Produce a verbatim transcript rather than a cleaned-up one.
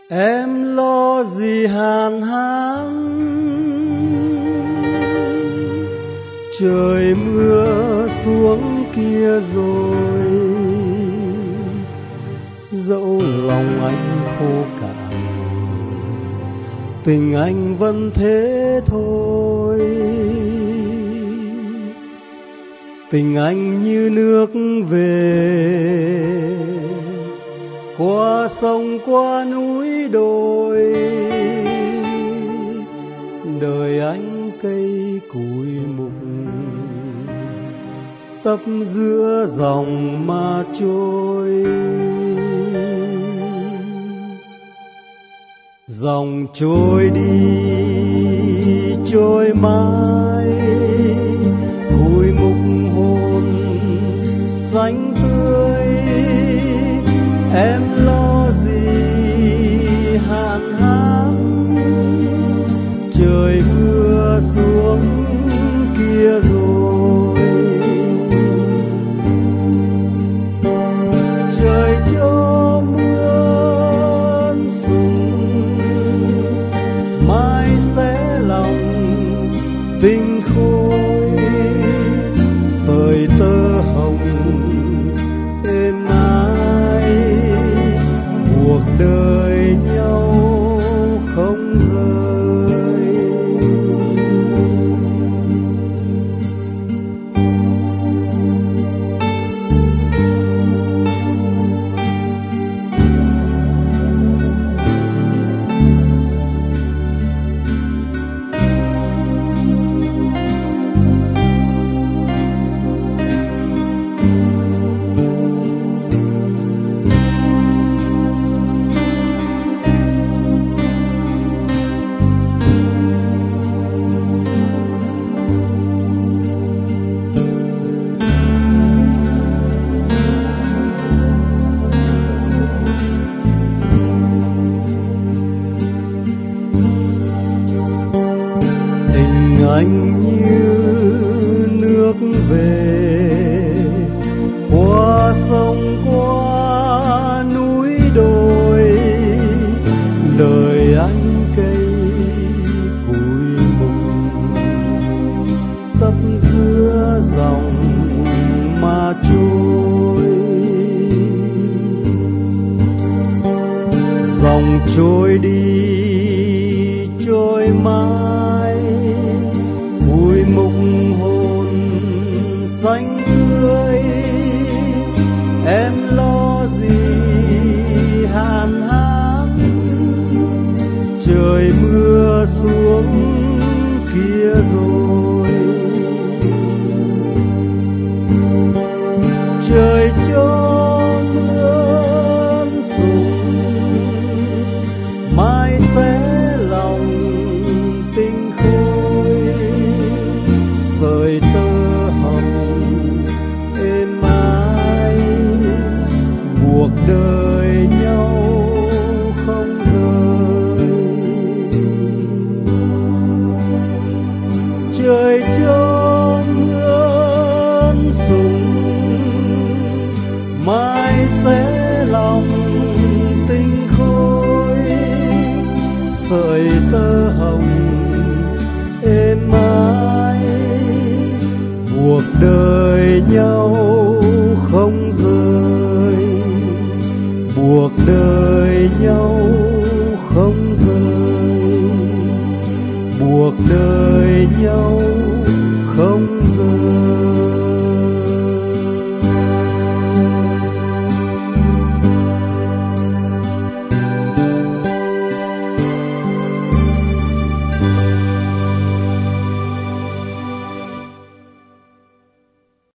Em lo gì hạn hán, trời mưa xuống kia rồi, dẫu lòng anh khô cạn, tình anh vẫn thế thôi. Tình anh như nước về, qua sông qua núi đồi, đời anh cây củi mục, tấp giữa dòng mà trôi. Dòng trôi đi trôi mãi, củi mục hồn xanh tươi. Em lo gì hạn hán, trời mưa xuống kia rồi, trời cho mưa sùng, mai sẽ lòng tình khôi. Sợi tơ hồng êm ái, cuộc đời nhau không rời. Anh như nước về, qua sông qua núi đồi, đời anh cây củi mục, tấp giữa dòng mà trôi. Dòng trôi đi trôi mãi, củi mục hồn xanh tươi. Em lo gì hạn hán, trời mưa xuống kia rồi, trời cho mưa sùng, mai sẽ lòng tình khôi. Sợi tơ hồng êm ái, buộc đời nhau không rời. Trời cho mưa sùng, mai sẽ lòng tình khôi. Sợi tơ hồng êm ái, buộc đời nhau không rời, buộc đời nhau không rời, buộc đời nhau